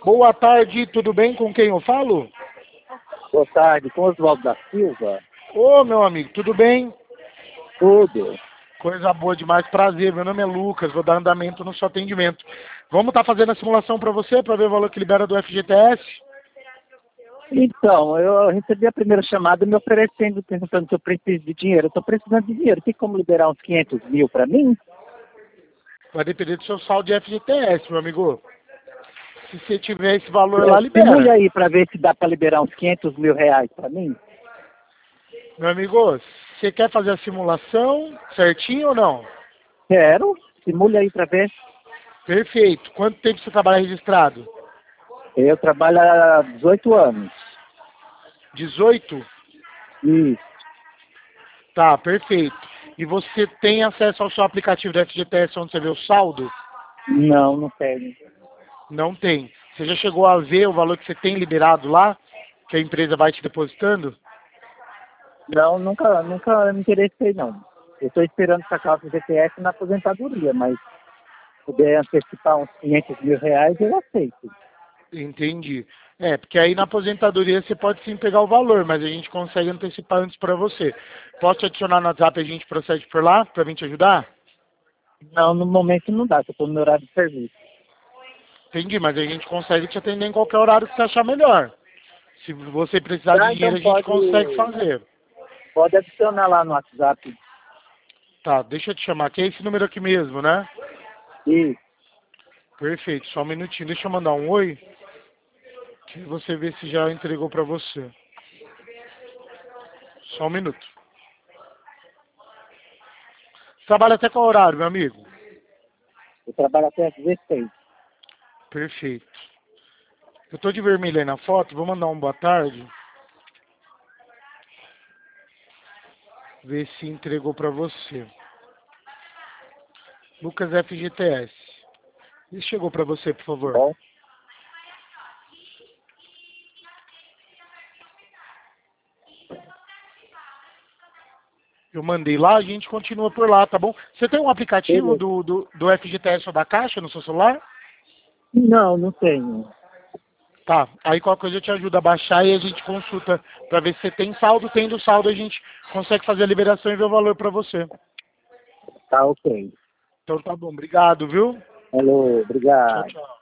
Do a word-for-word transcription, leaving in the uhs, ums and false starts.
Boa tarde, tudo bem? Com quem eu falo? Boa tarde, com Oswaldo da Silva. Ô, meu amigo, tudo bem? Tudo. Coisa boa demais, prazer. Meu nome é Lucas, vou dar andamento no seu atendimento. Vamos estar fazendo a simulação para você, para ver o valor que libera do F G T S? Então, eu recebi a primeira chamada me oferecendo, perguntando se eu preciso de dinheiro. Eu estou precisando de dinheiro. Tem como liberar uns quinhentos mil para mim? Vai depender do seu saldo de F G T S, meu amigo. Se você tiver esse valor lá, Simule libera. aí para ver se dá para liberar uns quinhentos mil reais para mim. Meu amigo, você quer fazer a simulação certinho ou não? Quero. Simule aí para ver. Perfeito. Quanto tempo você trabalha registrado? Eu trabalho há dezoito anos. dezoito? Isso. Tá, perfeito. E você tem acesso ao seu aplicativo do F G T S onde você vê o saldo? Não, não tenho. Não tem. Você já chegou a ver o valor que você tem liberado lá? Que a empresa vai te depositando? Não, nunca, nunca me interessei, não. Eu estou esperando sacar o F G T S na aposentadoria, mas se puder antecipar uns quinhentos mil reais, eu aceito. Entendi. É, porque aí na aposentadoria você pode sim pegar o valor, mas a gente consegue antecipar antes para você. Posso te adicionar no WhatsApp e a gente procede por lá para mim te ajudar? Não, no momento não dá, que eu estou no meu horário de serviço. Entendi, mas a gente consegue te atender em qualquer horário que você achar melhor. Se você precisar de Tá, dinheiro, então a gente pode, consegue fazer. pode adicionar lá no WhatsApp. Tá, deixa eu te chamar, que é esse número aqui mesmo, né? Isso. Perfeito, só um minutinho. Deixa eu mandar um oi, que você vê se já entregou para você. Só um minuto. Trabalha até qual horário, meu amigo? Eu trabalho até às dezesseis. Perfeito. Eu tô de vermelho aí na foto, vou mandar um boa tarde. Ver se entregou para você. Lucas F G T S. E chegou para você, por Tá favor. bom? Eu mandei lá, a gente continua por lá, tá bom? Você tem um aplicativo Beleza. do, do, do F G T S ou da Caixa no seu celular? Não, não tenho. Tá, aí qualquer coisa eu te ajudo a baixar e a gente consulta para ver se você tem saldo. Tendo saldo, a gente consegue fazer a liberação e ver o valor para você. Tá ok. Então tá bom, obrigado, viu? Alô, Tchau, obrigado. tchau.